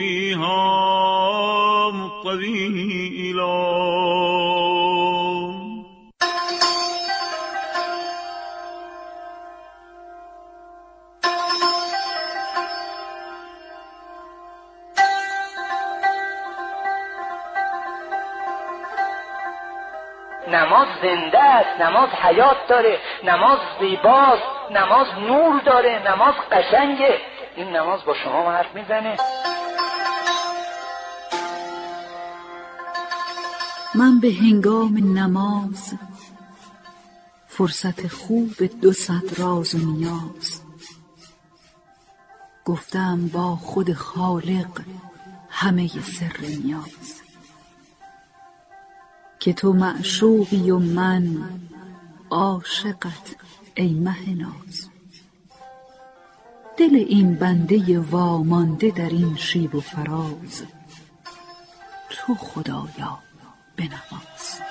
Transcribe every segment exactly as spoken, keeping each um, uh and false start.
فيها طويلا. نماز زنده است، نماز حیات داره، نماز زیباست، نماز نور داره، نماز قشنگه. این نماز با شما حرف میزنه. من به هنگام نماز فرصت خوب دو صد راز و نیاز، گفتم با خود خالق همه سر نیاز، که تو معشوقی و من عاشقت ای مه ناز. دل این بنده وامانده در این شیب و فراز، تو خدایا بنواز.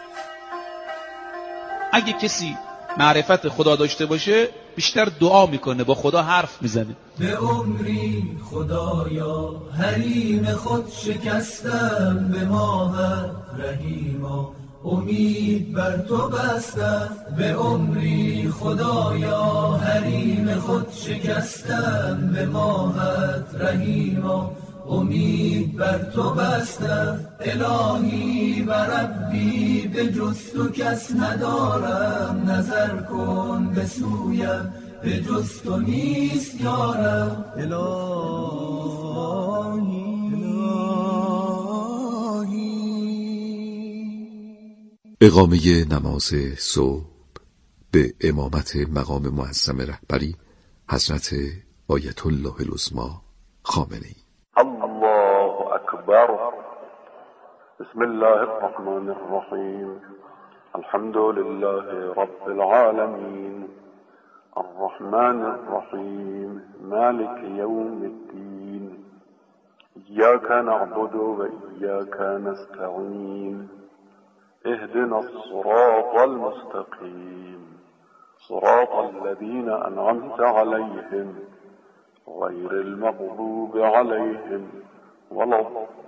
اگه کسی معرفت خدا داشته باشه بیشتر دعا میکنه، با خدا حرف میزنه. به عمری خدایا حریم خود شکستم، به ماهت رحیما امید بر تو بستم. به عمری خدایا حریم خود شکستم، به ماهت رحیما امید بر تو بستم. الهی و ربی به جز تو کس ندارم، نظر کن به سویم به جز تو نیست یارم. الهی اقامه نماز صبح به امامت مقام معظم رهبری حضرت آیت الله العظمی خامنه‌ای. الله اکبر. بسم الله الرحمن الرحیم. الحمد لله رب العالمین، الرحمن الرحیم، مالک یوم الدین، ایاک نعبد و ایاک نستعین، اهدنا الصراط المستقیم، صراط الذين انعمت عليهم غير المغضوب عليهم ولا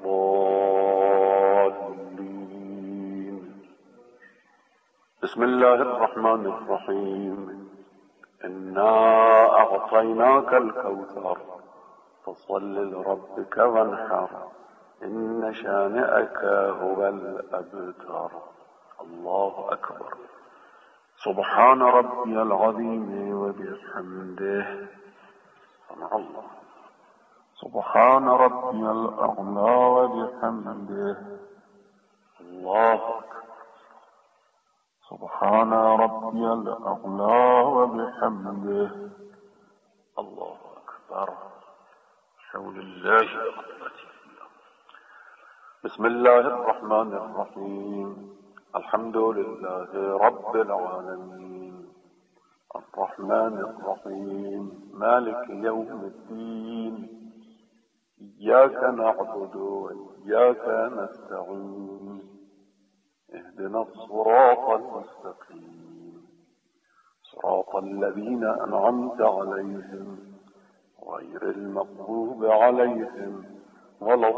الضالين. بسم الله الرحمن الرحيم. إنا أعطيناك الكوثر فصل لربك وانحر إن شانئك هو الأبتر. الله أكبر. سبحان ربي العظيم وبحمده. سبحان الله. سبحان ربي الأعلى وبحمده. الله أكبر. سبحان ربي الأعلى وبحمده. الله أكبر. حول الله وقوته. بسم الله الرحمن الرحيم. الحمد لله رب العالمين، الرحمن الرحيم، مالك يوم الدين، إياك نعبد وإياك نستعين، اهدنا الصراط المستقيم، صراط الذين أنعمت عليهم غير المغضوب عليهم ولا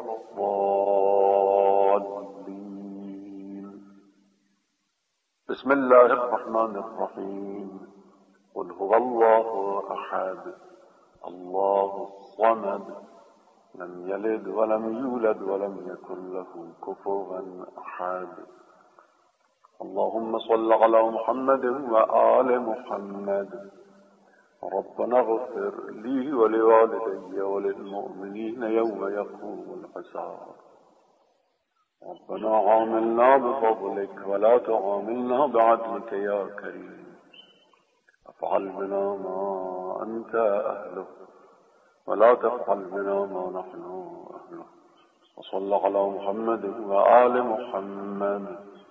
الضالين. بسم الله الرحمن الرحيم. قل هو الله أحد الله الصمد لم يلد ولم يولد ولم يكن له كفوا أحد. اللهم صل على محمد وآل محمد. ربنا اغفر لي ولوالدي وللمؤمنين يوم يقوم الحساب. ربنا عاملنا بفضلك ولا تعاملنا بعدلك يا كريم. افعل بنا ما أنت أهله ولا تفعل بنا ما نحن أهله. وصلى على محمد وآل محمد.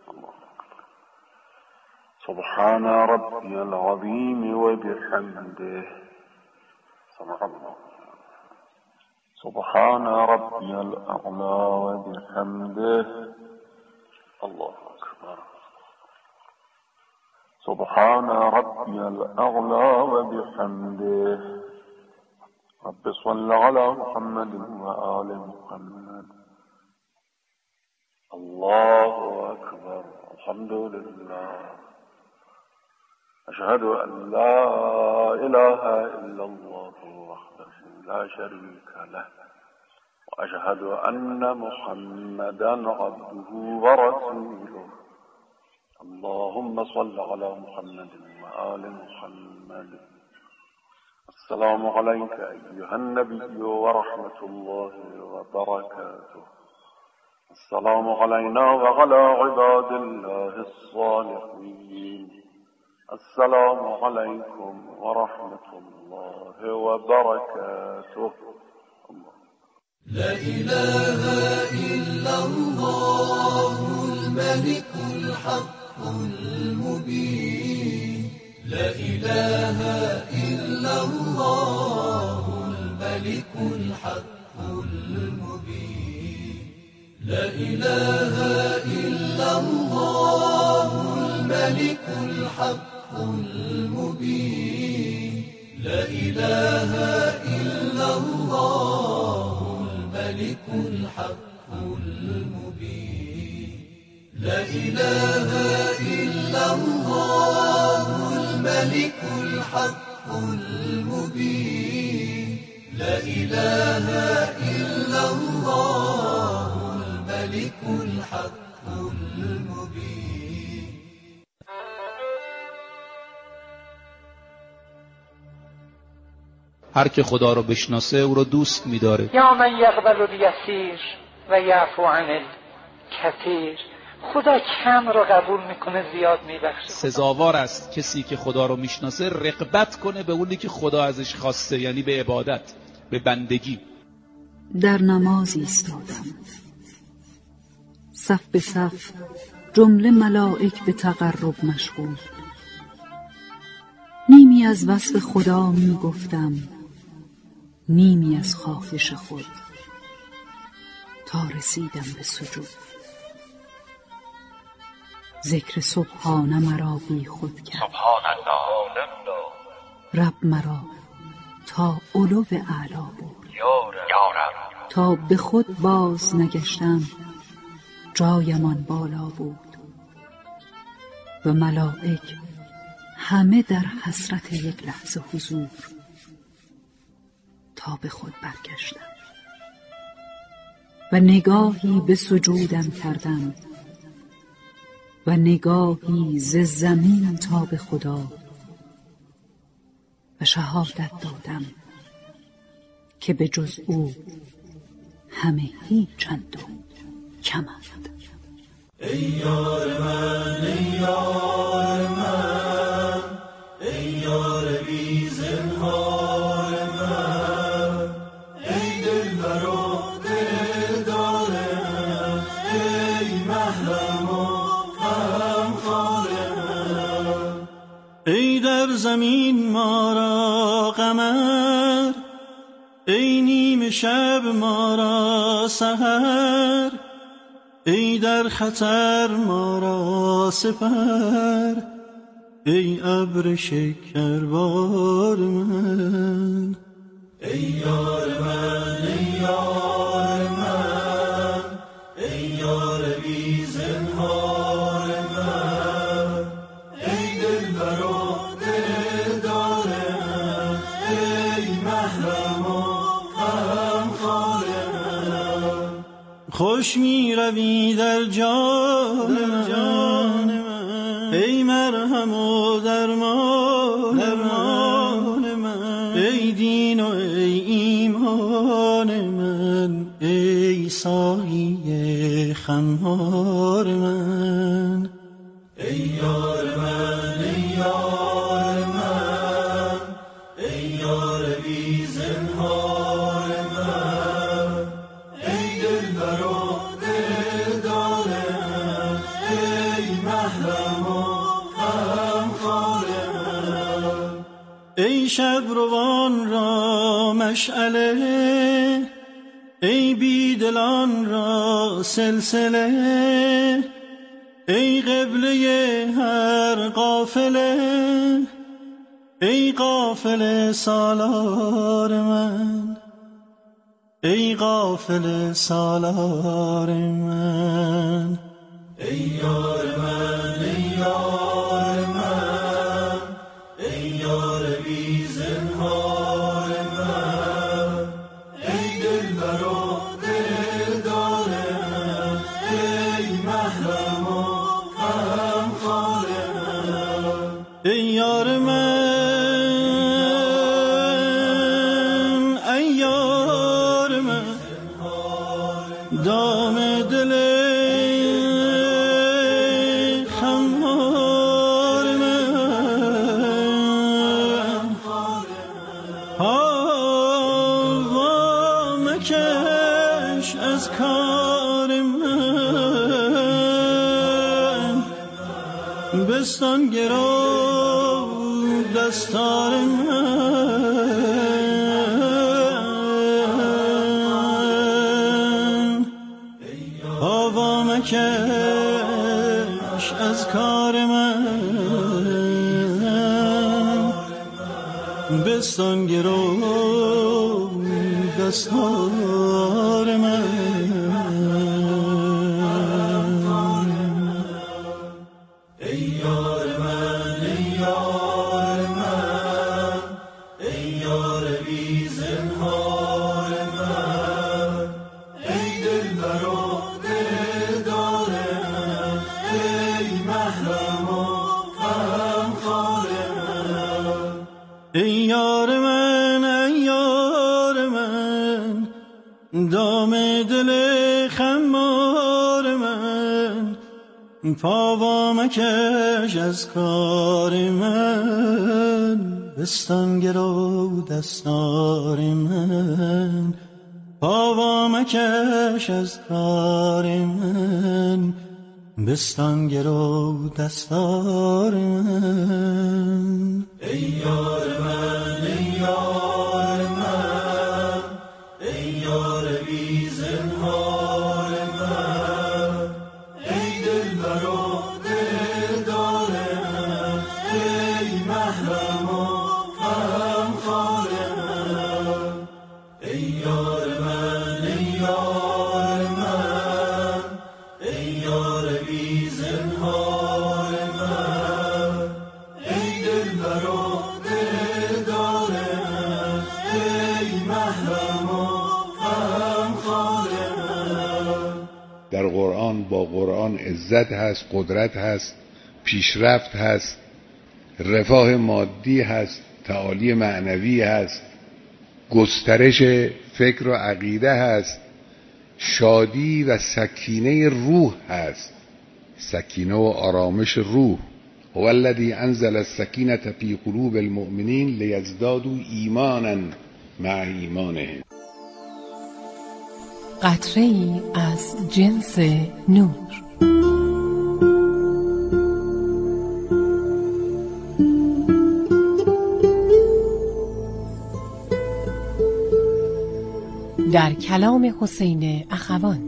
سبحان ربي العظيم وبحمده. سبحان الله. سبحان ربي الأعلى وبحمده. الله أكبر. سبحان ربي الأعلى وبحمده. رب صل على محمد وآل محمد. الله أكبر. الحمد لله. أشهد أن لا إله إلا الله وحده لا شريك له وأشهد أن محمدا عبده ورسوله. اللهم صل على محمد وآل محمد. السلام عليك أيها النبي ورحمة الله وبركاته. السلام علينا وعلى عباد الله الصالحين. السلام عليكم ورحمة الله وبركاته. الله. لا إله إلا الله الملك الحق المبين. لا إله إلا الله الملك الحق المبين. لا إله إلا الله الملك الحق المبين. لا إله إلا الله الملك الحق المبين. لا إله إلا الله الملك الحق المبين. لا إله إلا الله الملك الحق المبين. هر که خدا رو بشناسه او رو دوست می‌داره. یا من یقبل الیسیر و یعفو عن الکثیر. خدا کم رو قبول میکنه، زیاد میبخشه. سزاوار است کسی که خدا رو میشناسه رغبت کنه به اونی که خدا ازش خواسته، یعنی به عبادت، به بندگی. در نماز ایستادم، صف به صف جمله ملائک به تقرب مشغول. نیمی از وصف خدا می گفتم، نیمی از خواهش خود، تا رسیدم به سجود. ذکر سبحان مرا بی خود کرد، سبحان الله. رب مرا تا علو اعلا برد. یا رب. تا به خود باز نگشتم جایمان بالا بود و ملائک همه در حسرت یک لحظه حضور. تا به خود برگشتم و نگاهی به سجودم کردم و نگاهی ز زمین تا به خدا و شهادت دادم که به جز او همه هیچ چند و کمند. ای یار من، ای یار من، ای یار بی زنهار من، ای دلبر و دلدار من، ای محرم و غمخوار من. ای در زمین ما را قمر، ای نیم شب ما را سحر، ای در خطر ما را سپر، ای ابر شکربار من. ای یار من، ای یار من، ای یار بی زنهار من، ای دلبر و دلدار من، ای محرم و غمخوار من. خوش می روی در جان من، ای مرهم و درمان من، ای دین و ای ایمان من، ای سایه خمار من. ای یار من، ای یار من، ای یار بی زنهار من، ای دلبر و دلدار من، ای محرم و غمخوار من. ای شب روان را مشعله، ای بیدلان را سلسله، ای قبله هر قافله، ای غافل سالار من، ای غافل سالار من، ای یار من، ای یار من، ای یار بی زنهار من، ای دلبر و دلدار من، ای محرم و غمخوار من، ای یار من، دام دل خمار من، هوا مکش از کار من، بستان گرو دستار من، کش از کار من، بستان گرو دستار من، ای یار من، ای یار من، ای یار بی زنهار من، ای دلبر و ای یار من، ای یار من، دام دل خمار من، پا مکش از کار من، بستان گرو دستار من، پا مکش از کار من، بستان گرو دستار من، ای یار من، ای یار من، ای یار بی زنهار من، ای دلبر و دلدار من، ای محرم و غمخوار من، ای یار من، ای یار من، ای یار بی زنهار من، ای دلبر و دلدار من، ای محرم و غمخوار من. در قرآن با قرآن عزت هست، قدرت هست، پیشرفت هست، رفاه مادی هست، تعالی معنوی هست، گسترش فکر و عقیده هست، شادی و سکینه روح هست، سکینه و آرامش روح. هو الذی انزل السکینة فی قلوب المؤمنین لیزدادوا ایمانا مع ایمانهم. قطره‌ای از جنس نور. در کلام حسین اخوان.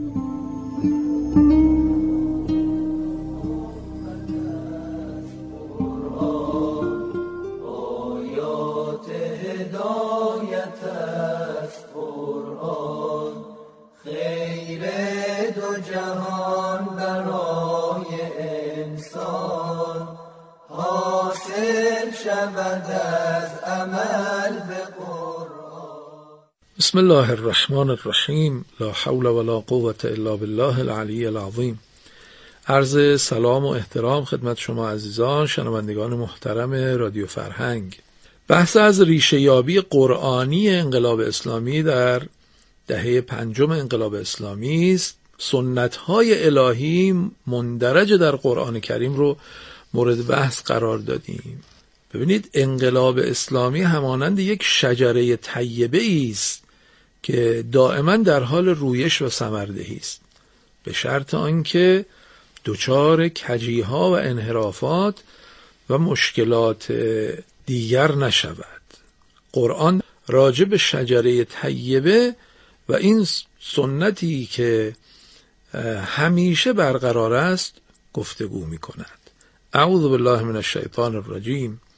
آیات هدایت است قرآن، خیر دو جهان برای انسان، حاصل شود از عمل به قرآن. بسم الله الرحمن الرحیم. لا حول ولا قوة الا بالله العلی العظیم. عرض سلام و احترام خدمت شما عزیزان شنوندگان محترم رادیو فرهنگ. بحث از ریشه یابی قرآنی انقلاب اسلامی در دهه پنجم انقلاب اسلامی است. سنت‌های الهی مندرج در قرآن کریم رو مورد بحث قرار دادیم. ببینید، انقلاب اسلامی همانند یک شجره طیبه است که دائما در حال رویش و ثمردهی است، به شرط آنکه دچار کجیها و انحرافات و مشکلات دیگر نشود. قرآن راجع به شجره طیبه و این سنتی که همیشه برقرار است گفتگو می کند. اعوذ بالله من الشیطان الرجیم.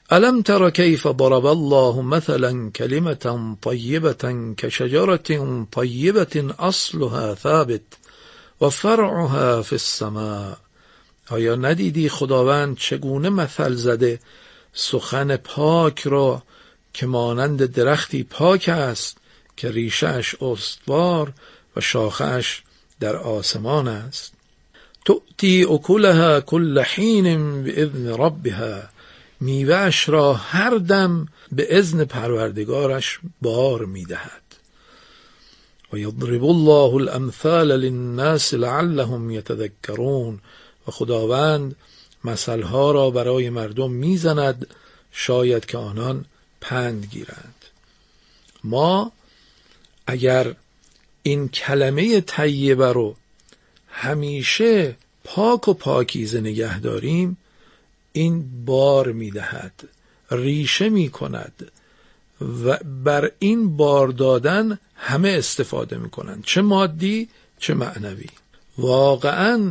الم تر کیف ضرب الله مثلا کلمة طیبة کشجرة طیبة اصلها ثابت و فرعها فی السماء. آیا ندیدی خداوند چگونه مثل زده سخن پاک را که مانند درختی پاک است که ریشه‌اش استوار و شاخه‌اش در آسمان است. تؤتی اکلها کل حین باذن ربها، میوه‌اش را هر دم به اذن پروردگارش بار میدهد. و یضرب الله الامثال للناس لعلهم یتذکرون، و خداوند مثلها را برای مردم میزند شاید که آنان پند گیرند. ما اگر این کلمه طیبه رو همیشه پاک و پاکیزه نگه داریم، این بار میدهد، ریشه میکند و بر این بار دادن همه استفاده میکنند، چه مادی چه معنوی. واقعا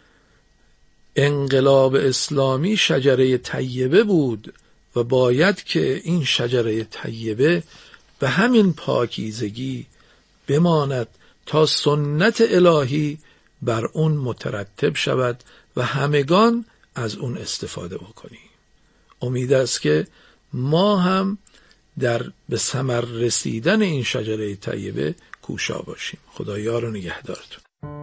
انقلاب اسلامی شجره طیبه بود و باید که این شجره طیبه به همین پاکیزگی بماند تا سنت الهی بر اون مترتب شود و همگان از اون استفاده بکنیم. امید است که ما هم در به ثمر رسیدن این شجره طیبه کوشا باشیم. خدا یار و نگهدارتون.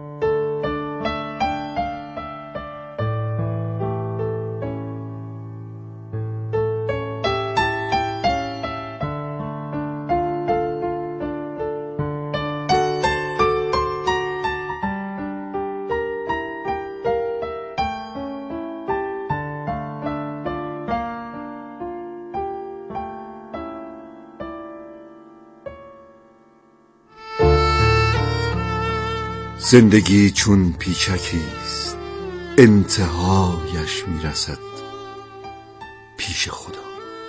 زندگی چون پیچکیست انتهایش میرسد پیش خدا.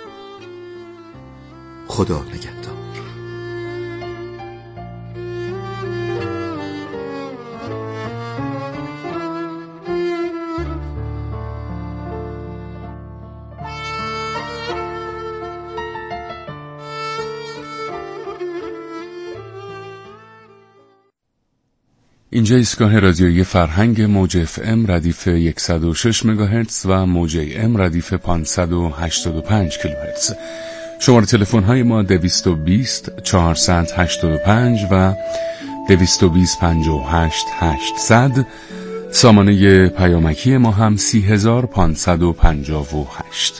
خدا نگهدار. اینجا ایستگاه رادیویی فرهنگ موج اف ام ردیف صد و شش مگاهرتز و موج ام ردیف پانصد و هشتاد و پنج کیلوهرتز. شماره تلفن های ما دویست و بیست چهارصد و هشتاد و پنج و دویست و بیست پنجاه و هشت هشتصد. سامانه پیامکی ما هم سی هزار پانصد و پنجاه و هشت.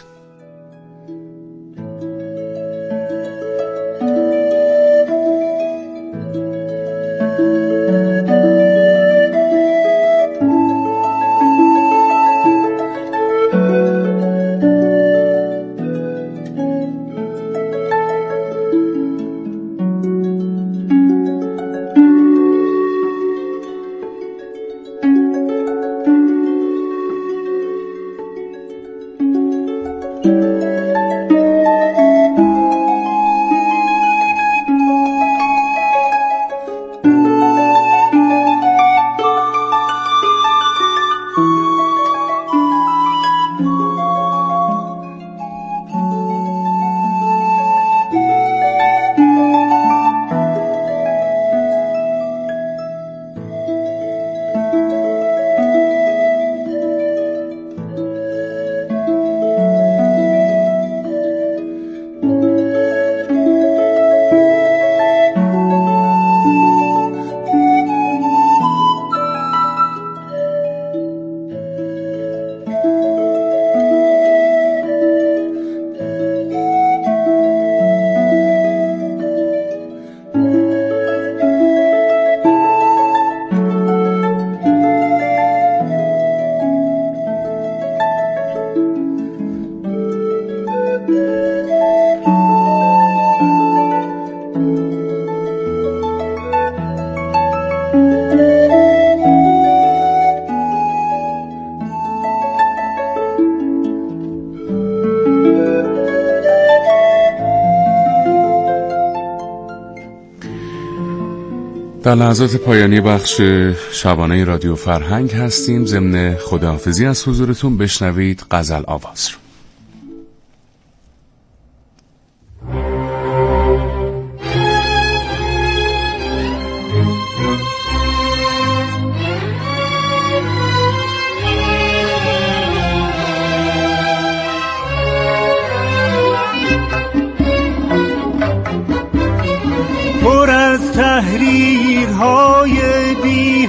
در لحظات پایانی بخش شبانه رادیو فرهنگ هستیم. ضمن خداحافظی از حضورتون بشنوید غزل آواز رو.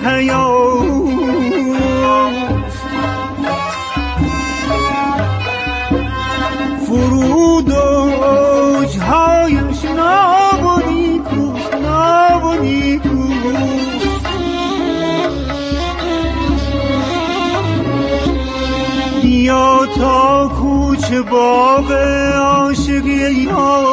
حیات فرود اوجهایش ناب و نیکوست، ناب و نیکوست. بیا تا کوچه باغ عاشقی ها،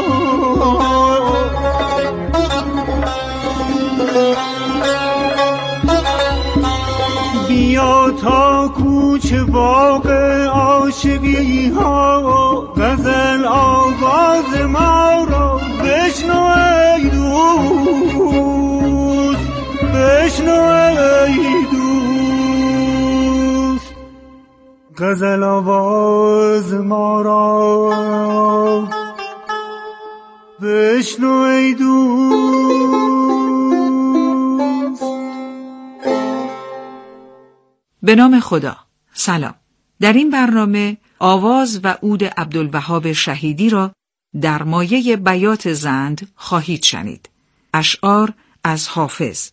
بیا تا کوچه باغ عاشقی ها، غزل آواز ما را بشنو ای دوست، بشنو ای دوست. غزل آواز ما را بشنو ای دوست. به نام خدا. سلام. در این برنامه آواز و عود عبدالوهاب شهیدی را در مایه بیات زند خواهید شنید. اشعار از حافظ.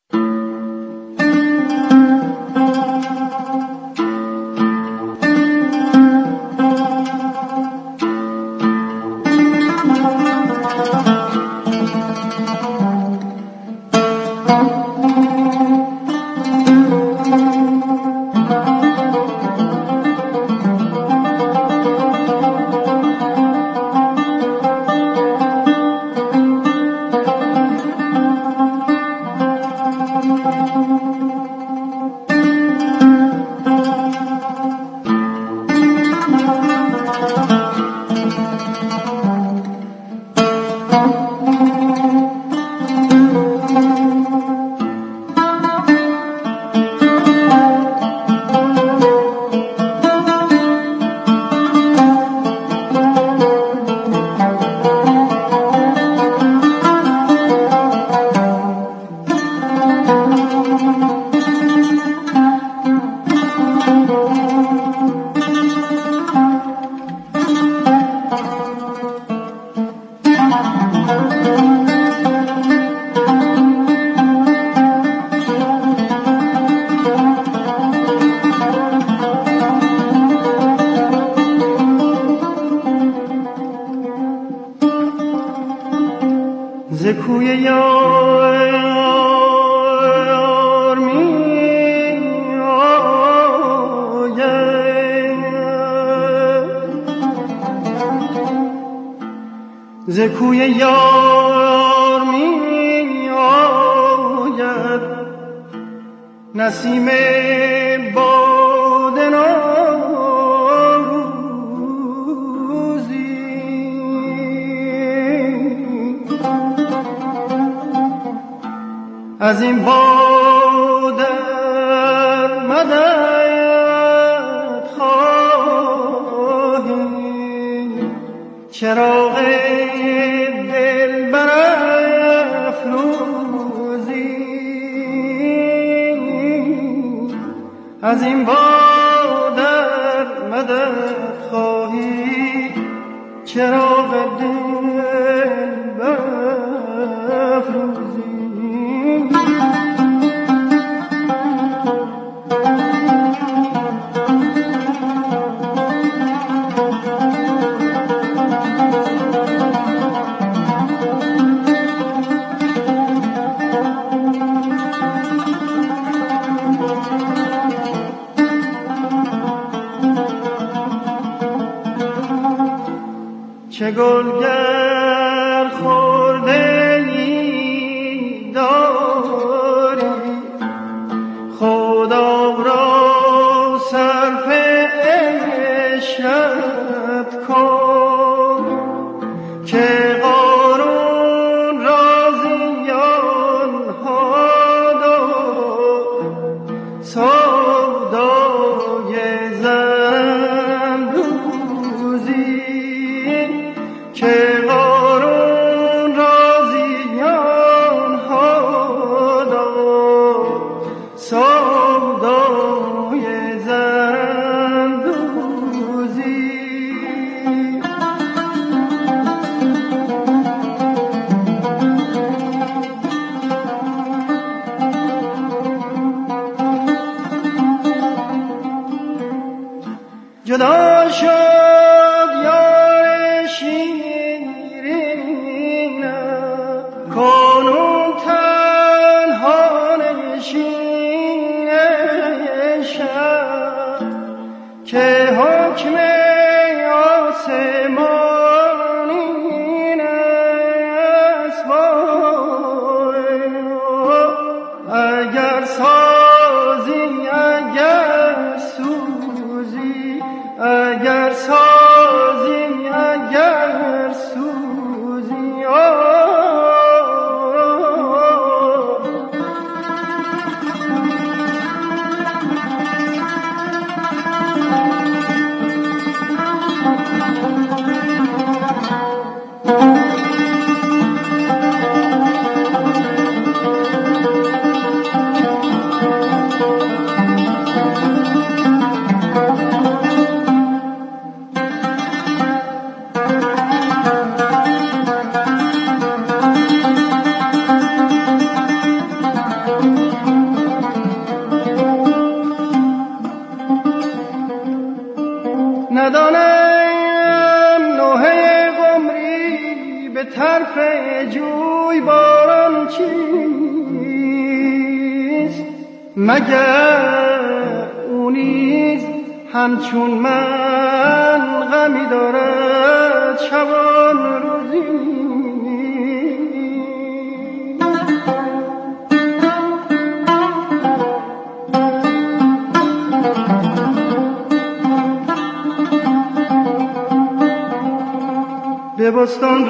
ز کوی یار می آید، ز کوی یار می آید نسیم باد از این باد مدد خواهی، چراغ دل برافروزی. از این باد مدد خواهی، چراغ دل برافروزی. چه گل جدا شد یار شیرینم کنون تنها نشین شب که حکم آسمانی است اگر سازی اگر سوزی اگر سازی اگر سوزی ندانم نوحه قمری به طرف جوی باران چیست مگر اونیز همچون من غمی دارد شبان روزی به بستان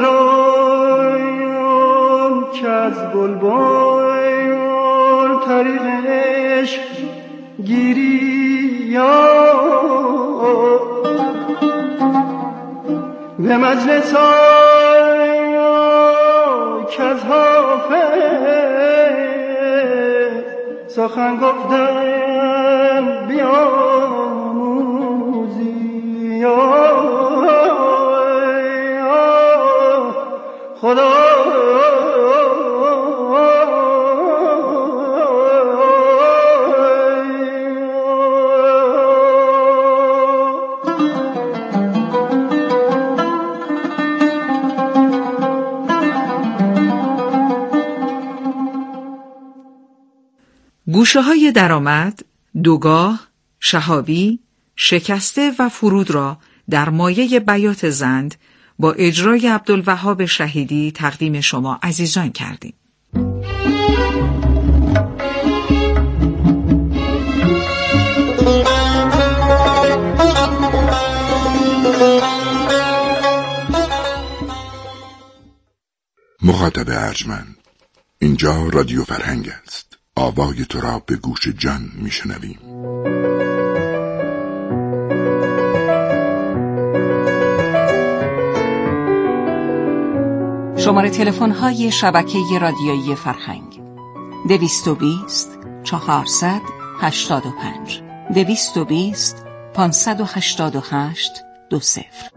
رویم که از بلبل طریق عشق گیری یا به مجلس آیم که از حافظ سخن گفتن بیاموزی یا خدا گوشه های درآمد، دوگاه، شهابی، شکسته و فرود را در مایه بیات زند با اجرای عبدالوهاب شهیدی تقدیم شما عزیزان کردیم. مخاطب ارجمند، اینجا رادیو فرهنگ است. آوای تو را به گوش جان میشنویم. شماره تلفن های شبکه رادیویی فرهنگ دویست و بیست چهارصد هشتاد و پنج دویست و بیست پانصد و هشتاد و هشت دو صفر.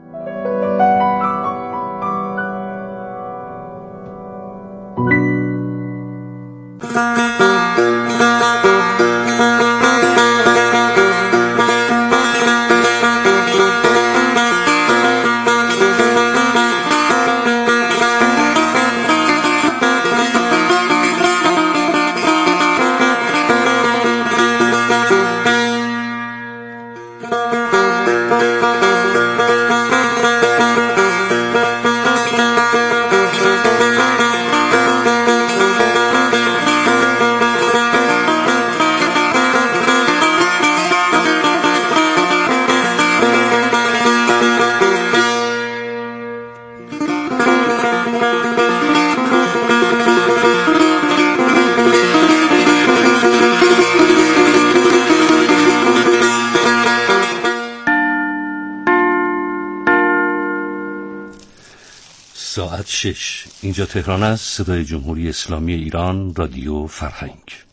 ساعت شش. اینجا تهران است. صدای جمهوری اسلامی ایران، رادیو فرهنگ.